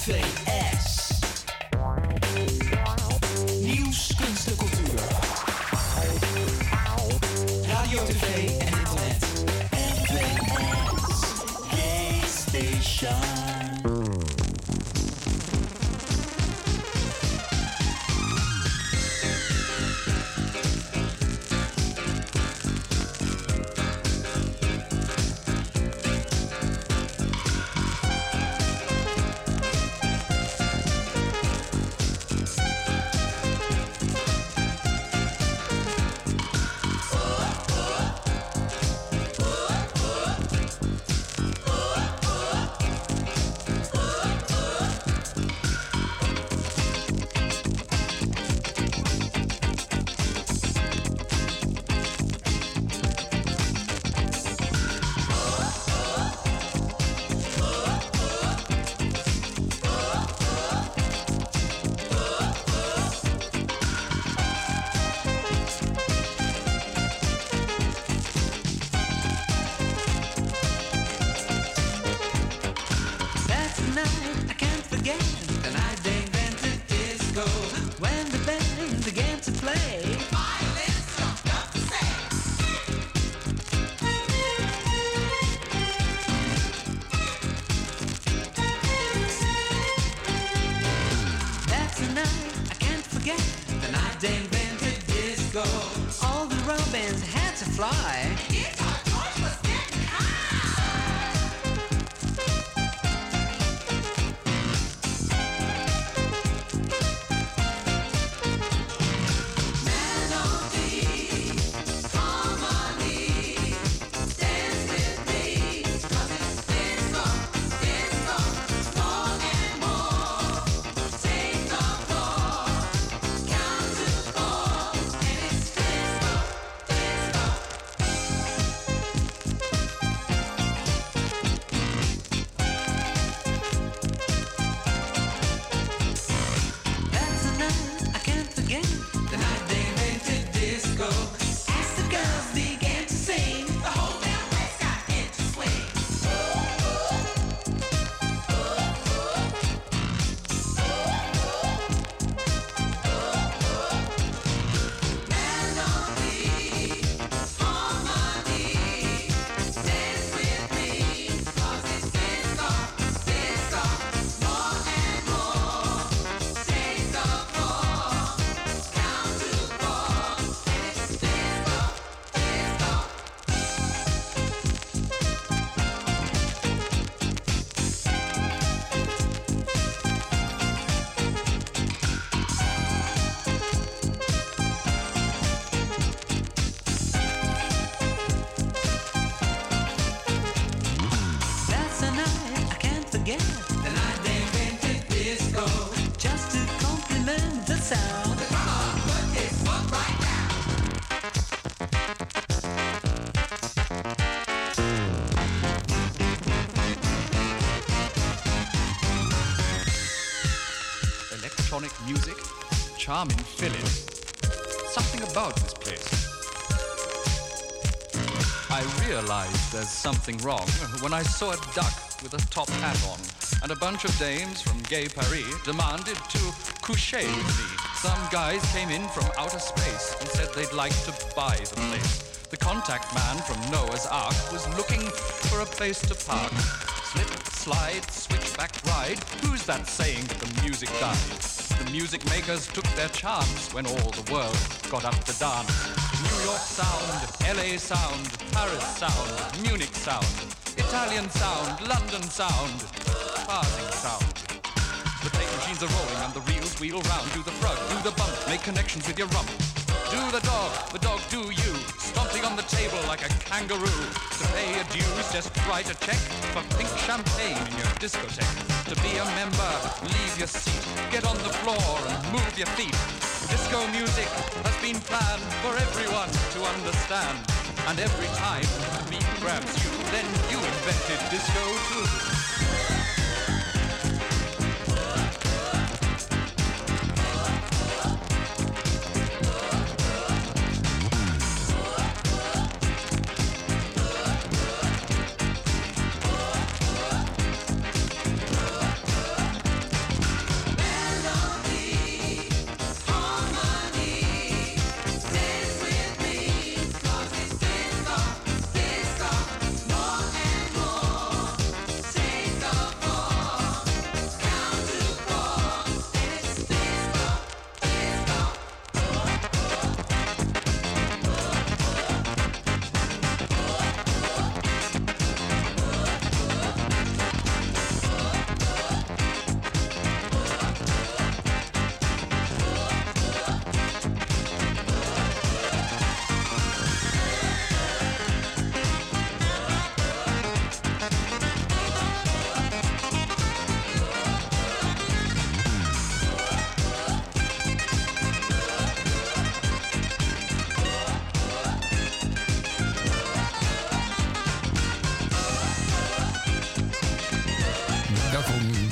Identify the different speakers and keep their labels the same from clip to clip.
Speaker 1: NVS. Nieuws, kunst en cultuur. Radio, tv en internet. NVS. K-Station.
Speaker 2: Music, charming feeling. Something about this place. I realized there's something wrong when I saw a duck with a top hat on, and a bunch of dames from Gay Paris demanded to coucher with me. Some guys came in from outer space and said they'd like to buy the place. The contact man from Noah's Ark was looking for a place to park. Slip, slide, switchback ride. Who's that saying that the music died? The music makers took their chance when all the world got up to dance. New York sound, LA sound, Paris sound, Munich sound, Italian sound, London sound, Parsing sound. The tape machines are rolling and the reels wheel round. Do the frog, do the bump, make connections with your rump. Do the dog do you, stomping on the table like a kangaroo. To pay your dues, just write a check for pink champagne in your discotheque. To be a member, leave your seat, get on the floor and move your feet. Disco music has been planned for everyone to understand. And every time the beat grabs you, then you invented disco too.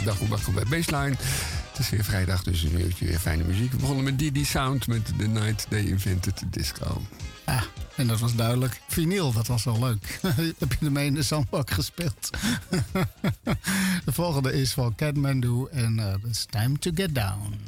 Speaker 3: dag welkom bij Baseline. Het is weer vrijdag, dus een uurtje weer fijne muziek. We begonnen met Didi Sound met The Night They Invented the Disco.
Speaker 4: Ja, en dat was duidelijk. Vinyl, dat was wel leuk. Heb je ermee in de zandbak gespeeld? De volgende is van Kathmandu en It's Time to Get Down.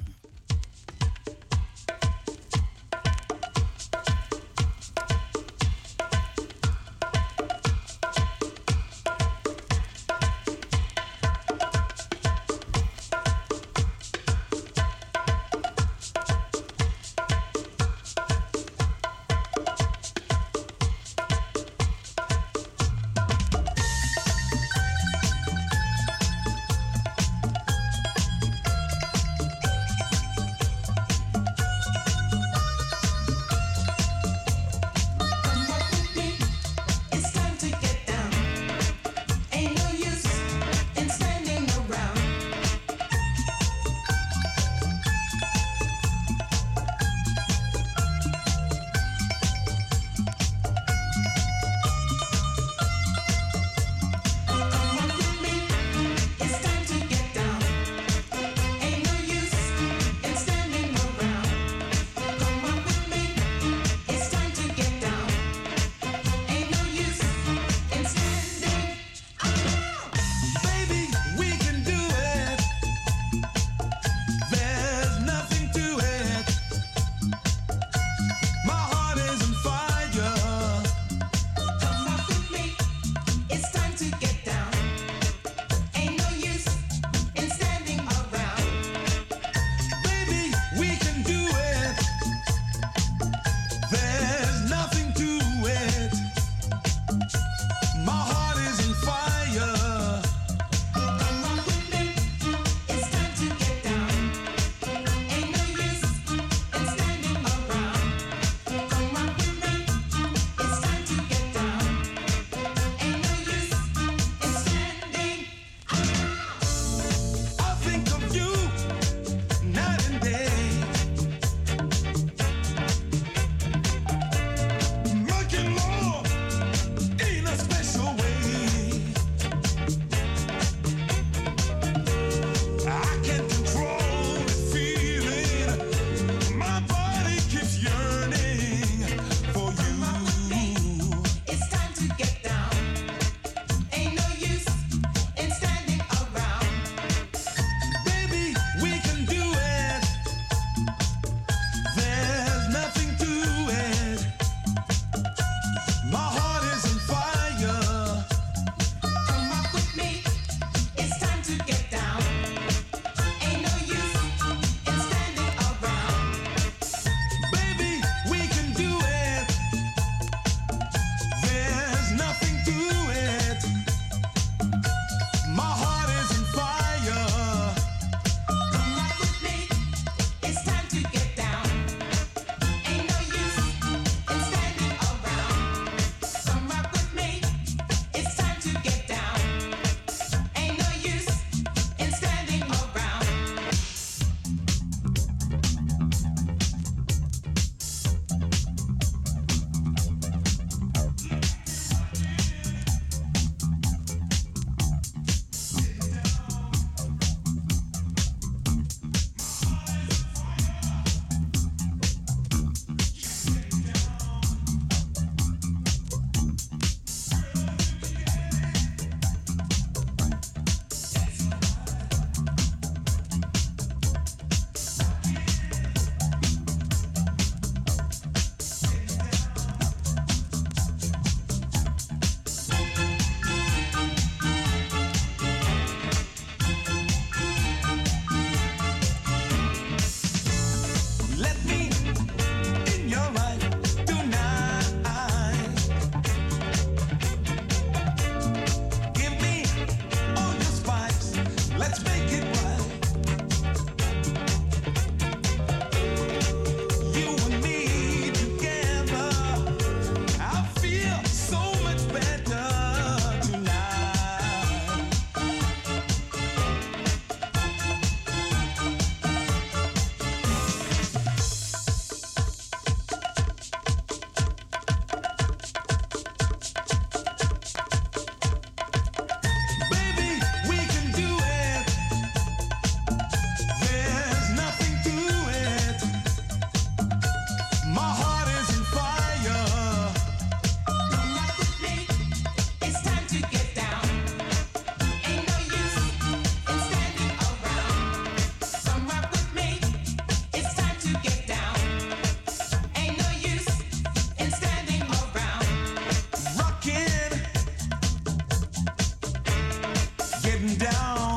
Speaker 5: getting down.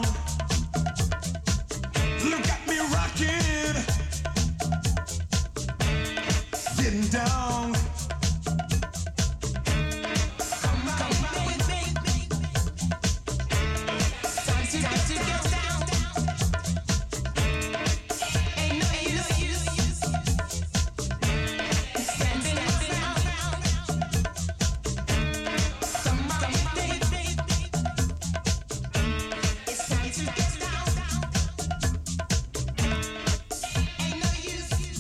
Speaker 5: Look at me rocking, getting down. Come with me. Time to get down. Ain't no use standing around. Come with me. It's time to get down. Ain't no use.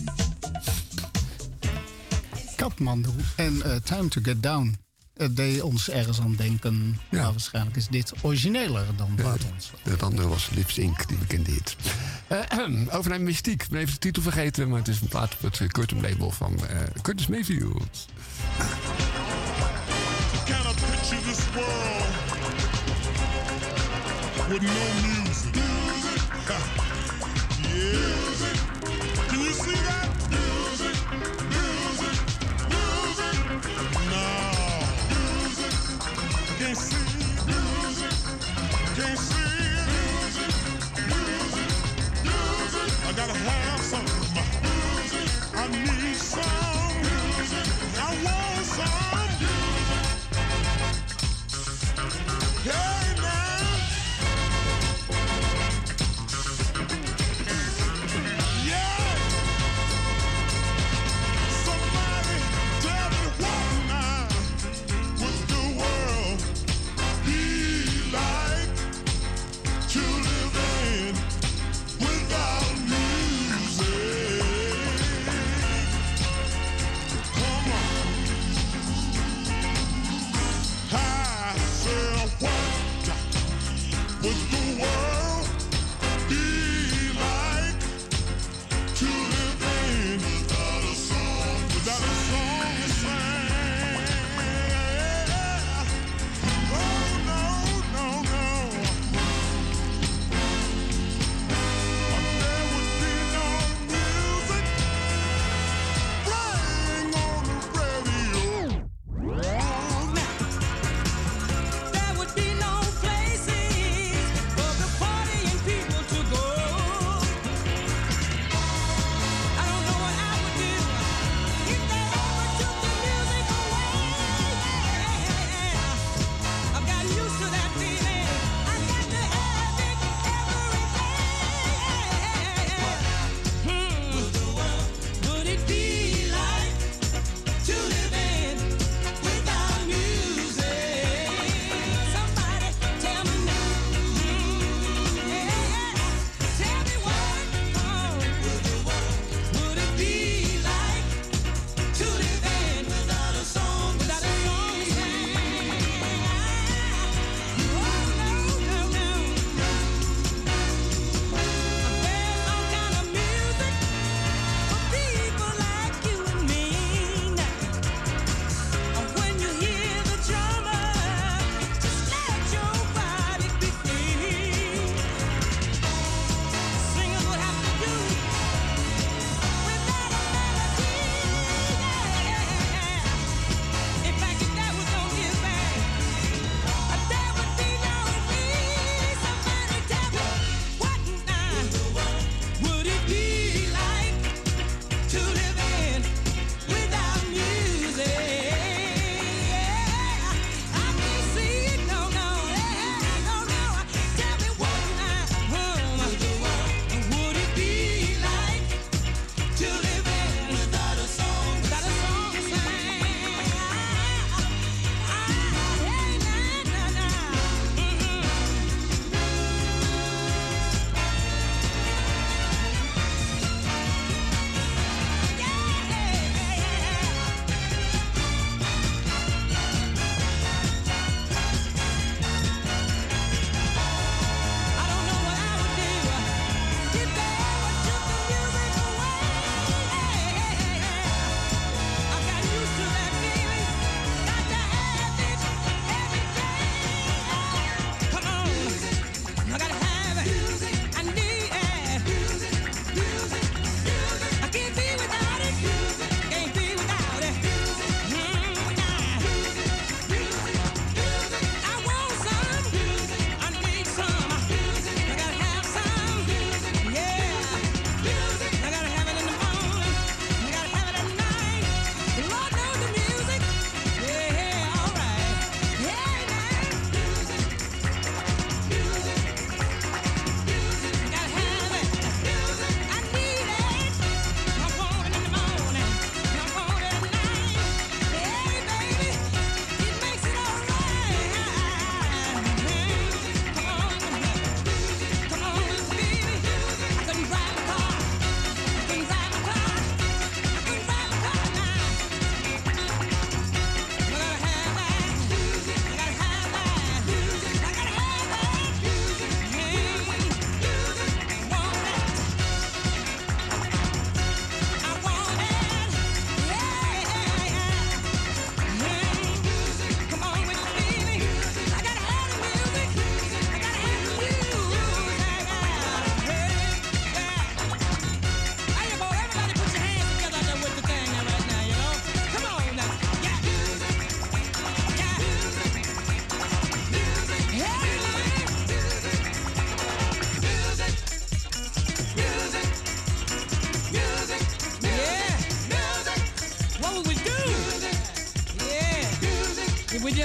Speaker 4: Kathmandu en Time to Get Down. Het deed ons ergens aan denken.
Speaker 3: Ja.
Speaker 4: Maar waarschijnlijk is dit origineler dan buitenlands.
Speaker 3: Het andere was Lip Sync, die bekende hit. Over naar Mystiek. Ik ben even de titel vergeten, maar het is een plaat op het Curtin label van Curtis Mayfield.
Speaker 5: Can I picture this world with no music? Yeah. Can you see that? Music. No. Can't see it. Can't see it. I gotta have some. I need some. I want some. Hey man. Yeah. Somebody tell me what now would the world be like to live in without music? Come on. I said what?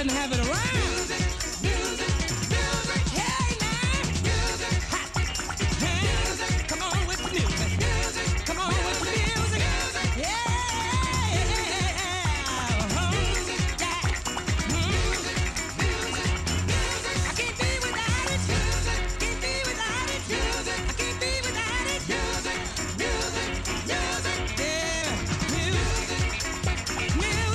Speaker 6: couldn't have it around. Music, music, music. Hey, man. Music, ha. Music. Come on with the music. Music. Come on with the music. Music. Yeah. Music, yeah. Music, music, music. I can't be without it. Music. Can't be without it. Music. I can't be without it. Music, music, music. Yeah. Music, music.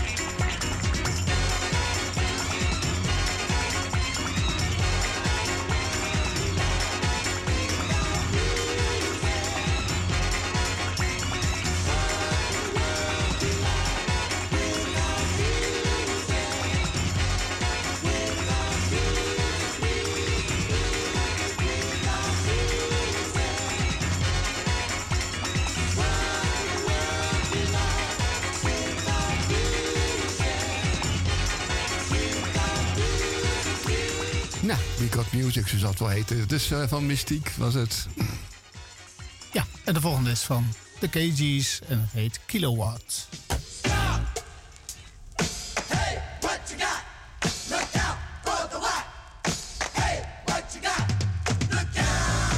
Speaker 3: Nou, We Got Music, zo zal het wel heten. Dus van Mystiek was het.
Speaker 4: Ja, en de volgende is van de KG's en het heet Kilowatt.
Speaker 1: Hey, what you got? Look out for the what? Hey, what you got? Look out!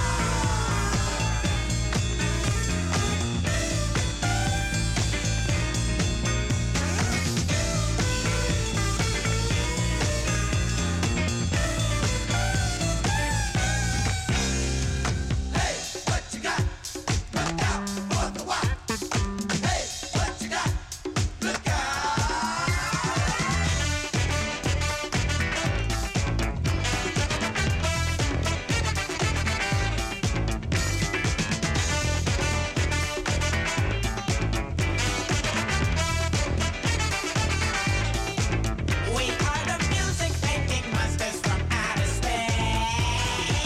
Speaker 1: Hey, what you got? Look out for the what? Hey, what you got? Look out!
Speaker 7: We are the music making monsters from outer space.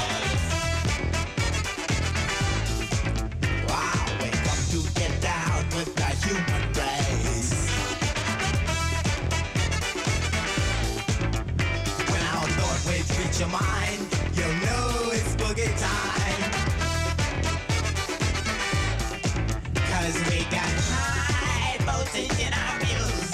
Speaker 7: Wow, we come to get down with the human race. When our thought waves reach your mind, you know it's boogie time. 'Cause we got high voltage in our music.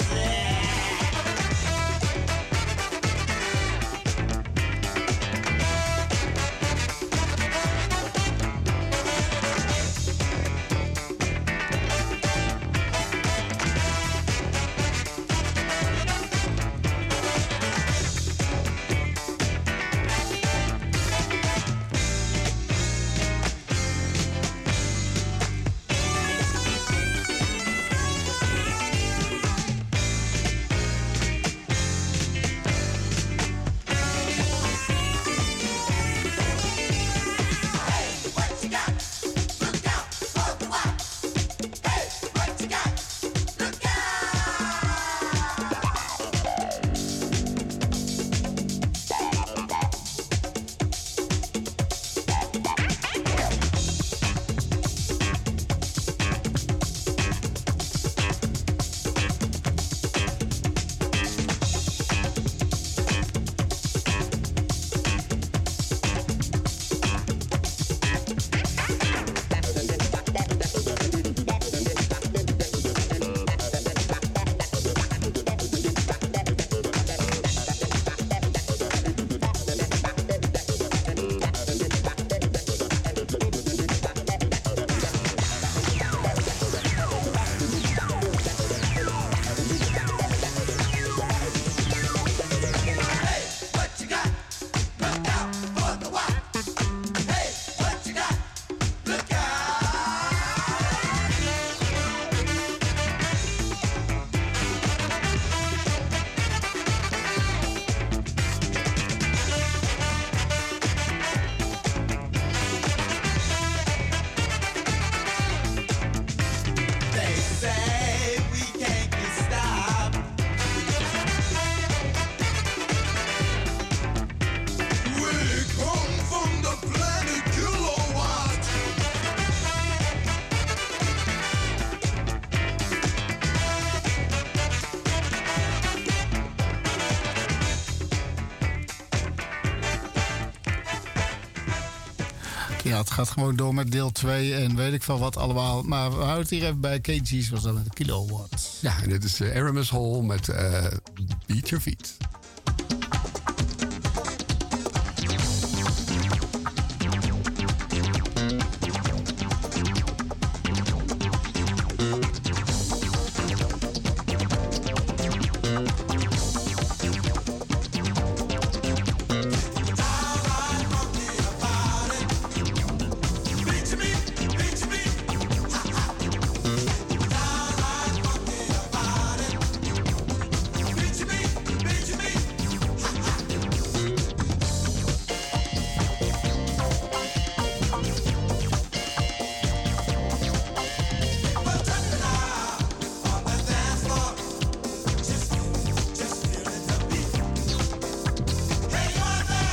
Speaker 1: What you got? Look out for the what? Hey, what you got? Look out! Hey, what you got? Look out for the what? Hey, what you got? Look out!
Speaker 7: They say we can't be stopped.
Speaker 5: We come from the planet Kilowatt.
Speaker 4: Ja, het gaat gewoon door met deel 2 en weet ik veel wat allemaal. Maar we houden het hier even bij KG's, was dat met de Kilowatt.
Speaker 3: Ja, en dit is Aramis Hall met Beat Your Feet.
Speaker 1: Just feeling the beat. Hey, you're there.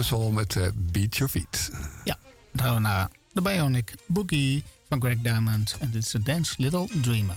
Speaker 3: Soul met Beat Your Feet.
Speaker 4: Ja, dan gaan we naar de Bionic Boogie van Greg Diamond. En dit is de Dance Little Dreamer.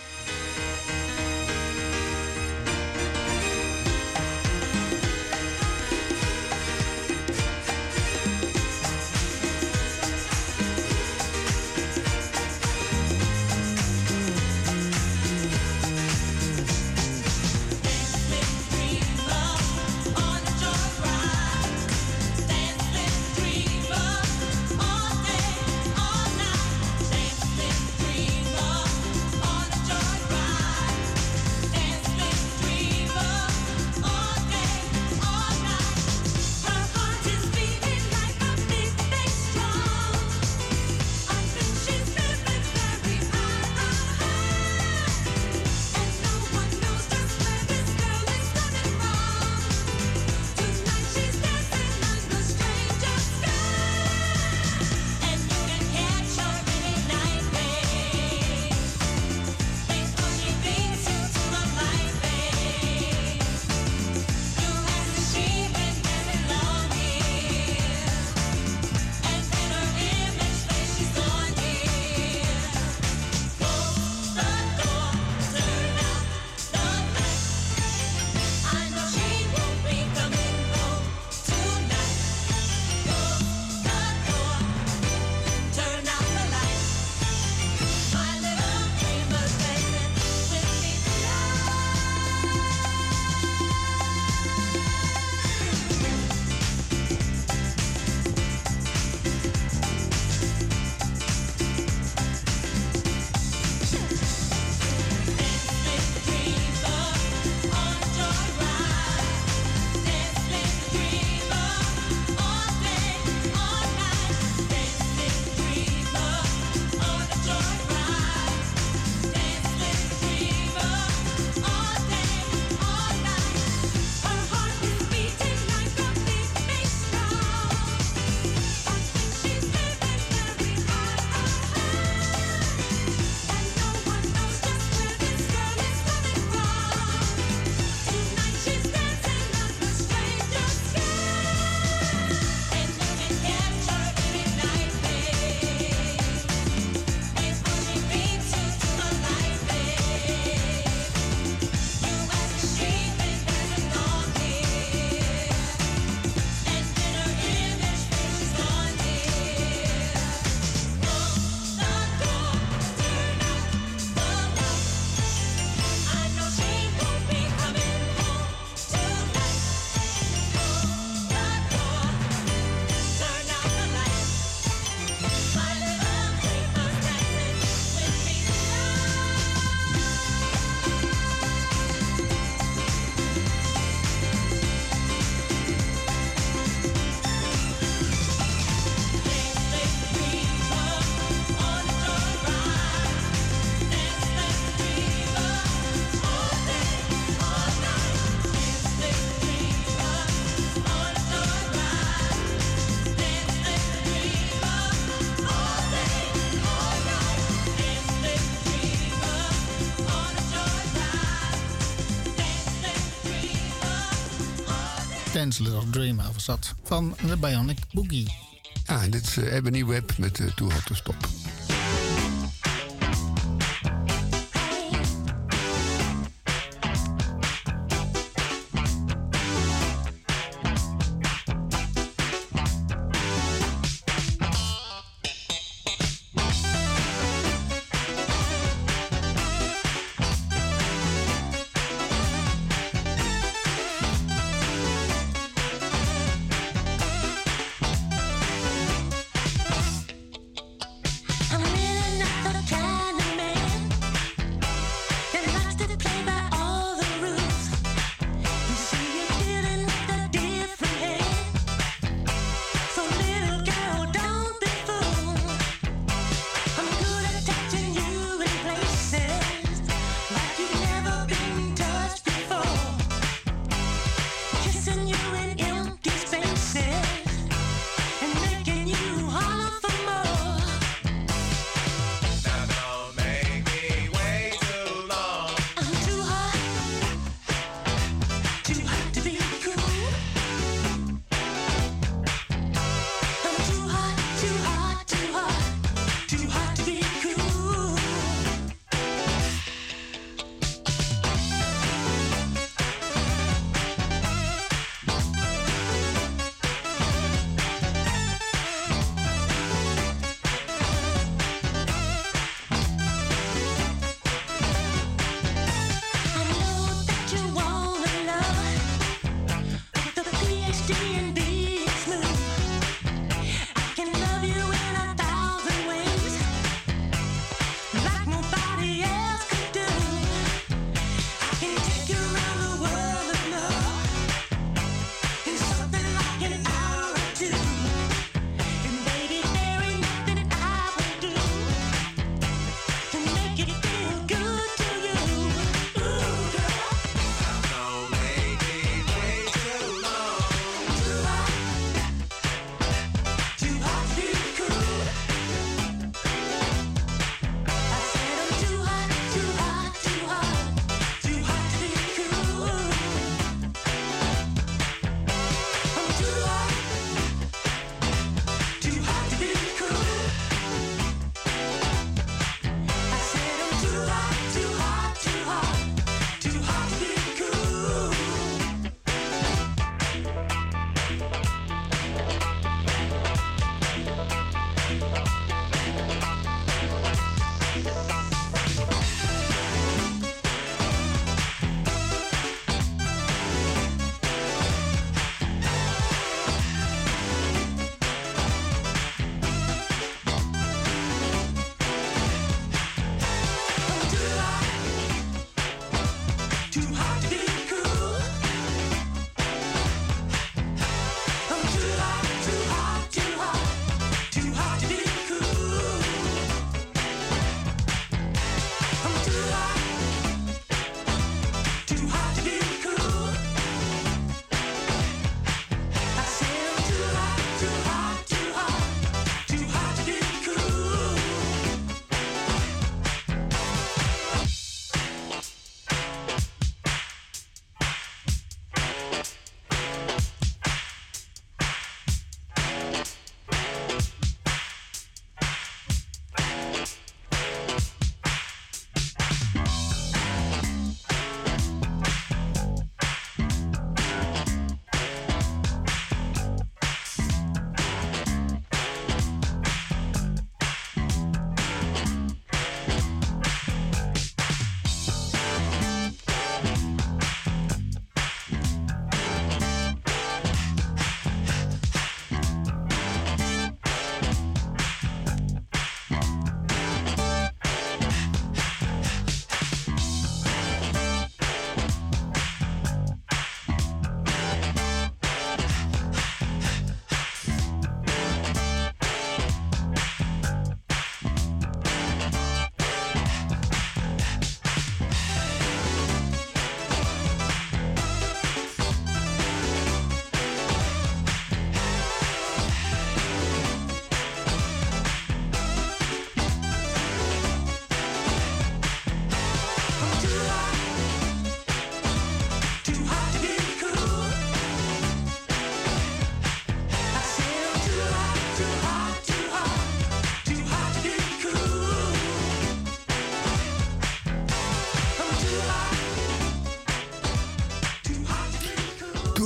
Speaker 4: Dance Little Dreamer was dat van de Bionic Boogie.
Speaker 3: Ah, en dit is Ebony Webb met Too Hot to Stop.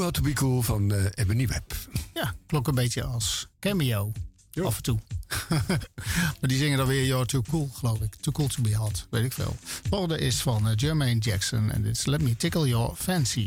Speaker 3: Too Hot To Be Cool van Ebony Webb.
Speaker 4: Ja, klonk een beetje als Cameo. Af en toe. Maar die zingen dan weer You're Too Cool, geloof ik. Too Cool To Be Hot, weet ik veel. De volgende is van Jermaine Jackson. En dit is Let Me Tickle Your Fancy.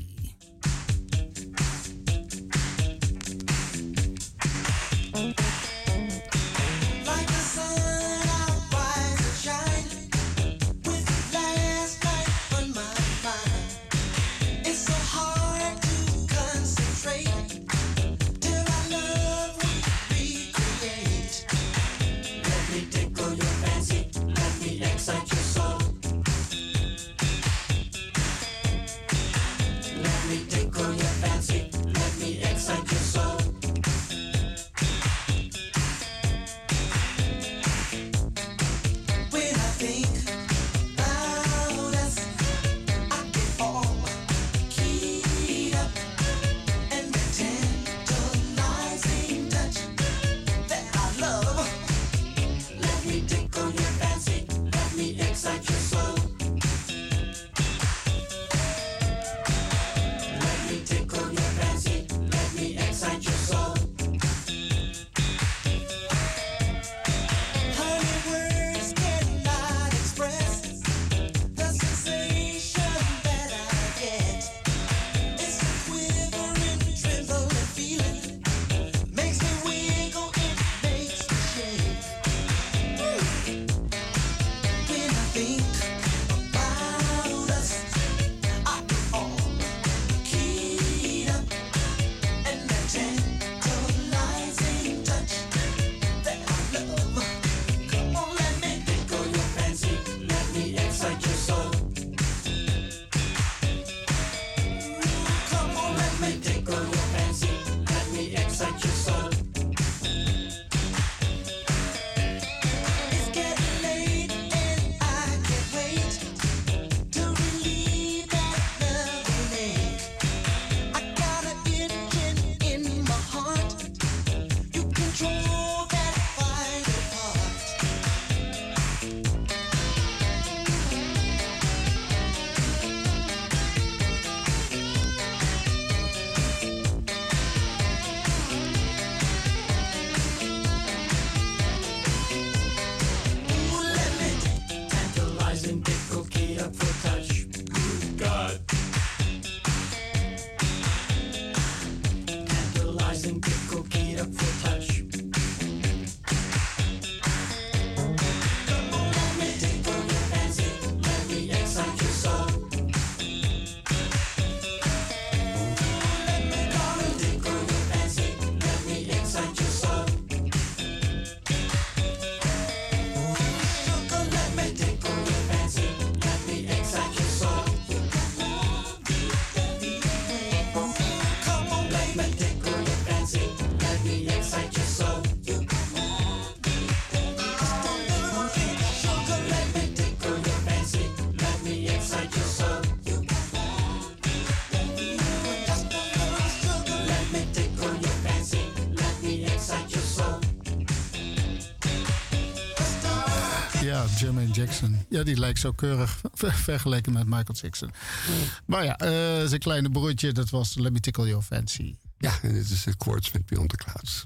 Speaker 7: Like the sun, I'll rise and shine with last night on my mind. It's so hard to concentrate till I love what we create. Let me tickle your fancy, let me excite your soul. Let me tickle your fancy, let me excite your soul. When I think about us, I get all keyed up, and the tantalizing touch that I love. Let me tickle your fancy, let me excite your soul. Let me tickle your fancy, let me excite your soul. Honey, words cannot express the sensation that I get. It's a quivering, trembling feeling, makes me wiggle, it makes me shake. When I think about us, I get all keyed up, and that tantalizing touch that I love. Come on, let me tickle your fancy, let me excite your soul. Come on, let me tickle your fancy, let me excite your soul. It's getting late and I can't wait to relieve that loving ache. I got an itching in my heart. You control that vital part. Ooh, let me tantalizing, tickle, key up for touch. Good God. Tantalizing, tickle, key up for touch. Come on, let me tickle your fancy, let me excite your soul. Let me come and tickle your fancy, let me excite your soul. Sugar, let me tickle your fancy, let me excite your soul. Come on, let me tickle your fancy, let me excite your soul. Sugar, let me tickle your fancy, let me excite your soul. Just a little sugar, let me tickle your fancy, let me excite your soul.
Speaker 4: Ja, Jermaine Jackson. Ja, die lijkt zo keurig vergeleken met Michael Jackson. Maar ja, zijn kleine broertje, dat was Let Me Tickle Your Fancy.
Speaker 3: Ja, en dit is Quartz met Beyond the Clouds.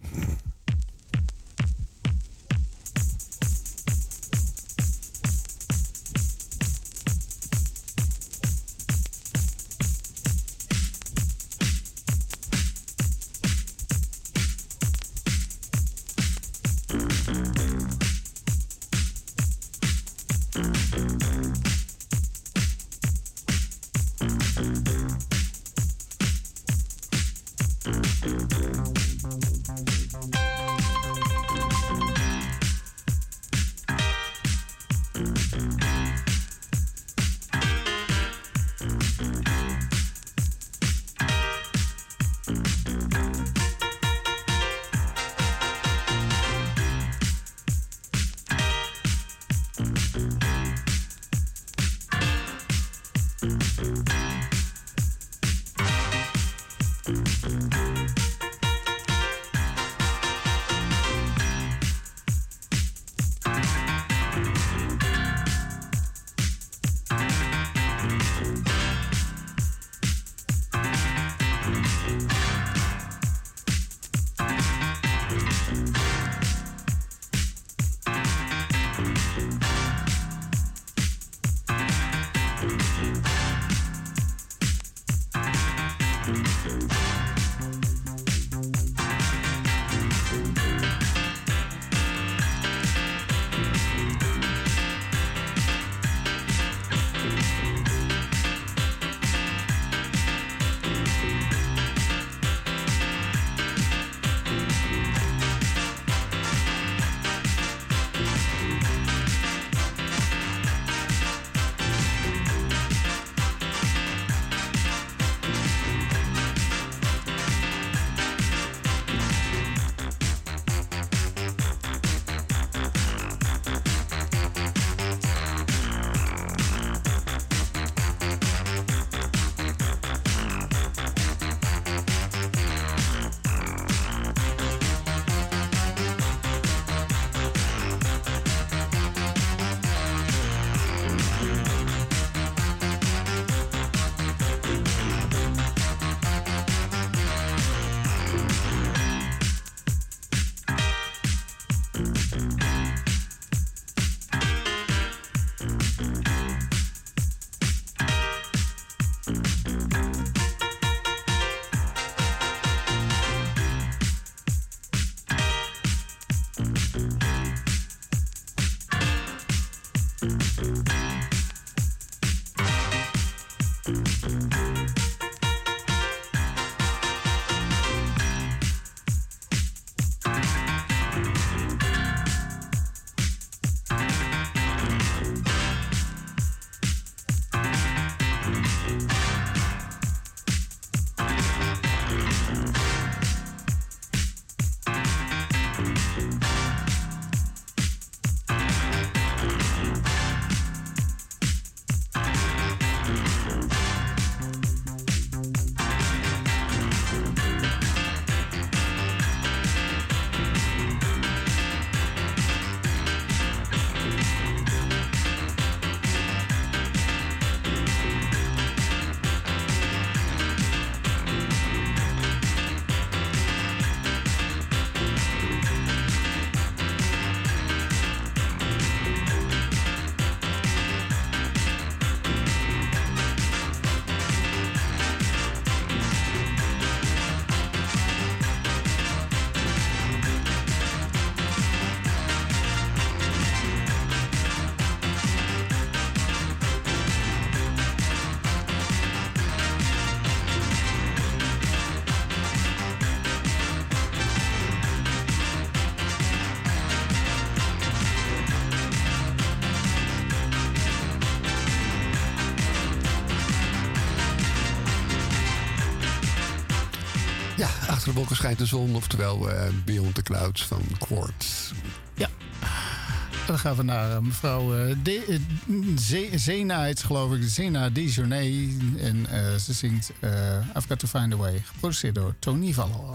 Speaker 3: Ja, achter de wolken schijnt de zon, oftewel Beyond the Clouds van Quartz.
Speaker 4: Ja. Dan gaan we naar mevrouw Zena, heet ze, geloof ik. Zena Dejournay. En ze zingt I've Got to Find a Way. Geproduceerd door Tony Vallo.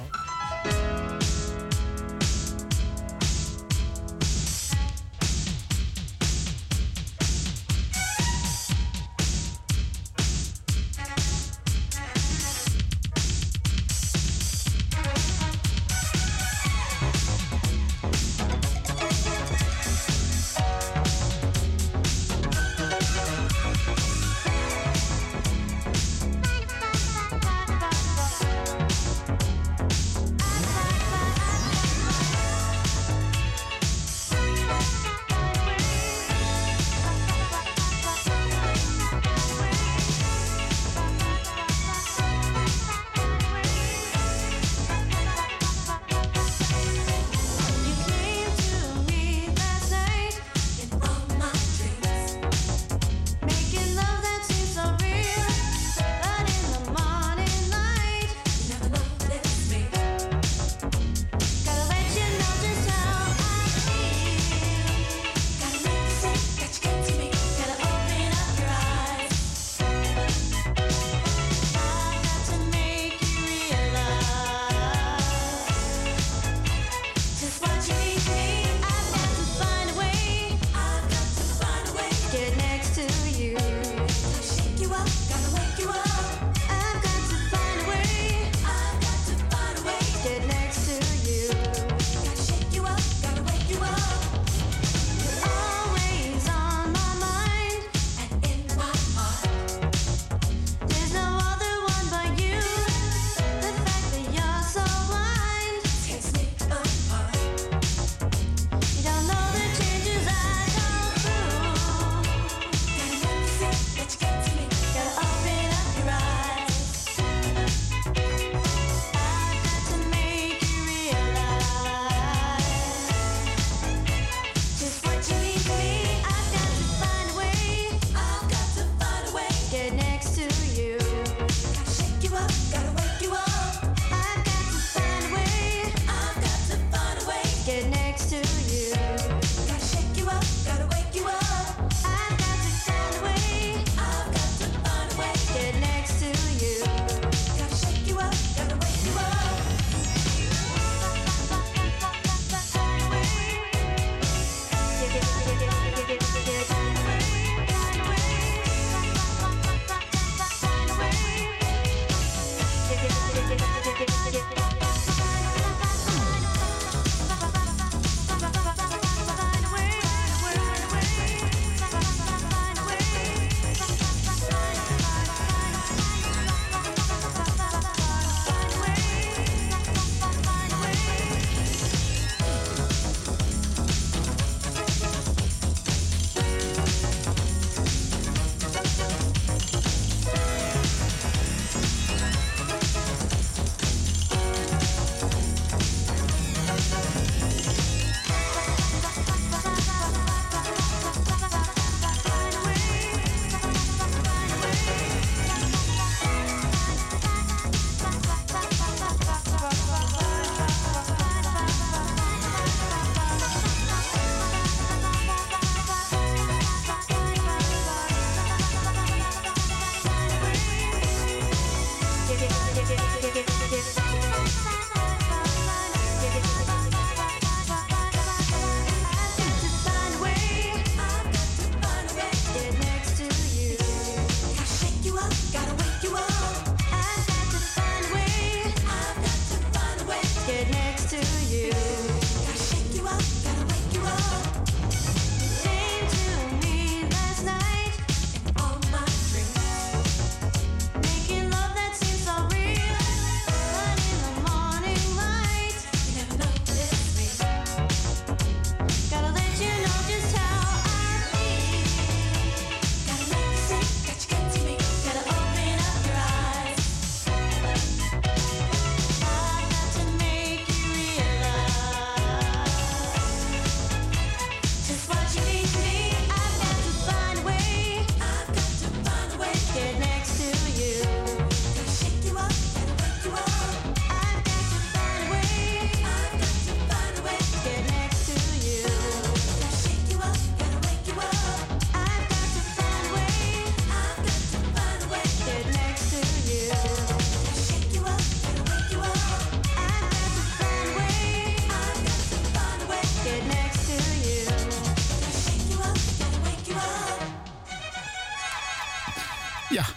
Speaker 4: Ja.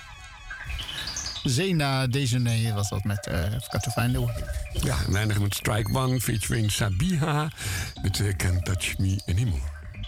Speaker 4: Zena Déjeuner was dat met Got to Find a Way.
Speaker 3: Ja, en we eindigen met Strike One featuring Sabiha met Can't Touch Me Anymore.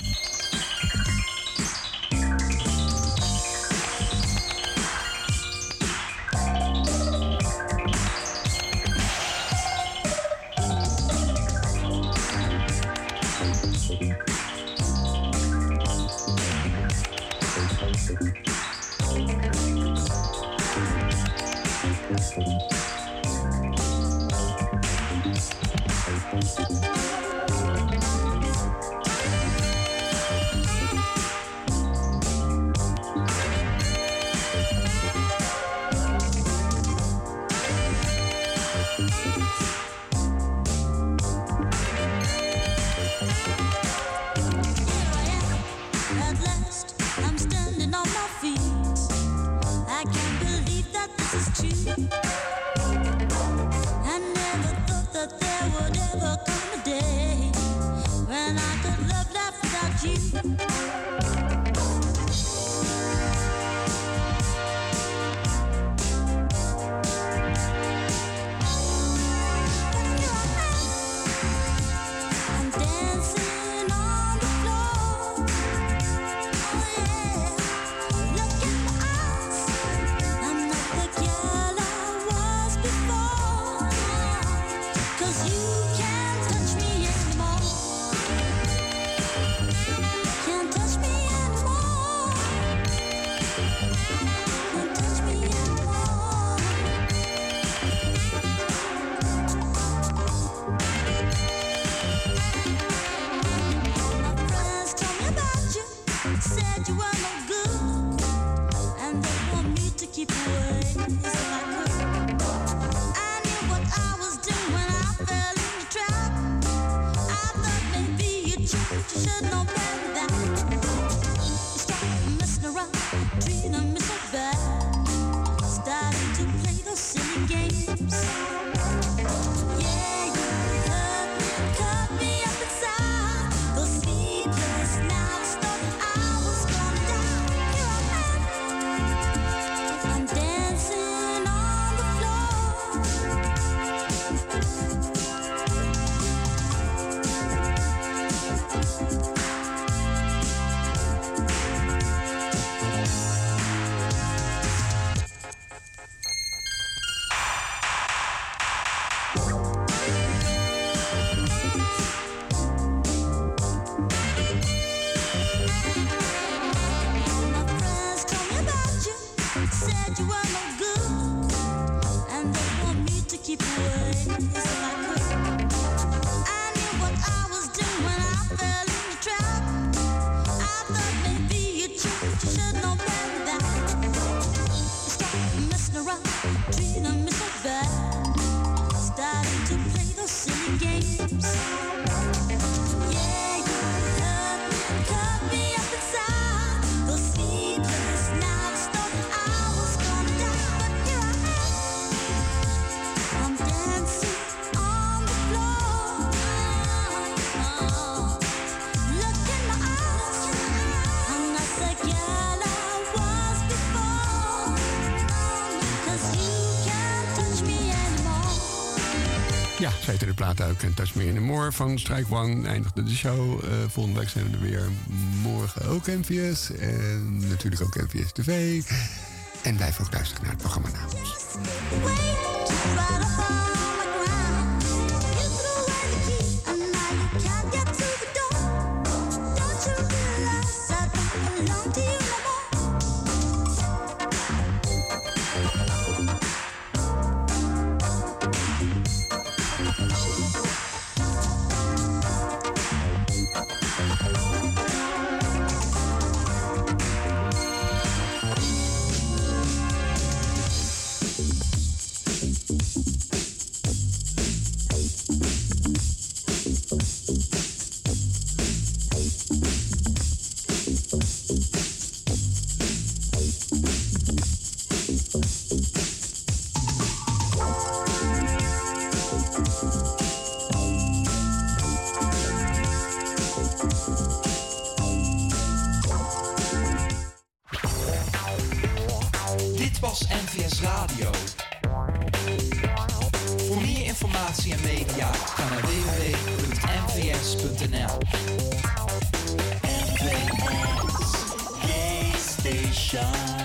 Speaker 8: At last, I'm standing on my feet. I can't believe that this is true. I never thought that there would ever come a day when I could love life without you. I'm dancing on the floor. Oh yeah, look at my eyes. I'm not the girl I was before. 'Cause you can't touch me anymore. Can't touch me anymore. Can't touch me anymore. My friends told me about you, said you were no good, and they want me to keep away if I could. I knew what I was doing when I fell in the trap. I thought maybe you'd change, you should know better than you started messing around, treating me so bad, starting to play those silly games. Yeah, you hurt me, cut me up inside. Those sleepless nights, thought I was gonna die. Here I am, I'm dancing on the floor. My friends told me about you, said you were no good, and they want me to keep away if I could. I knew what I was doing when I fell in the trap. I thought maybe you'd change, you should know better than you started messing around, treating me so bad, starting to play those silly games. Yeah, you hurt me, cut me up inside. Those sleepless nights, thought I was gonna die. But here I am, I'm dancing on the floor. Look in my eyes, I'm not the girl I was before. 'Cause you can't touch me anymore.
Speaker 3: Ja, zij de plaat uit Can't Touch Me Anymore van Strike One. Eindigde de show. Volgende week zijn we er weer. Morgen ook NVS. En natuurlijk ook NVS TV. En blijf ook luisteren naar het programma namens.
Speaker 8: Wait, right up on the ground. You threw away the key, and now you can't get through the door. Don't you realize I don't belong to you no more?
Speaker 9: NVS Radio. Voor meer informatie en media ga naar www.nvs.nl. NVS Gay Station.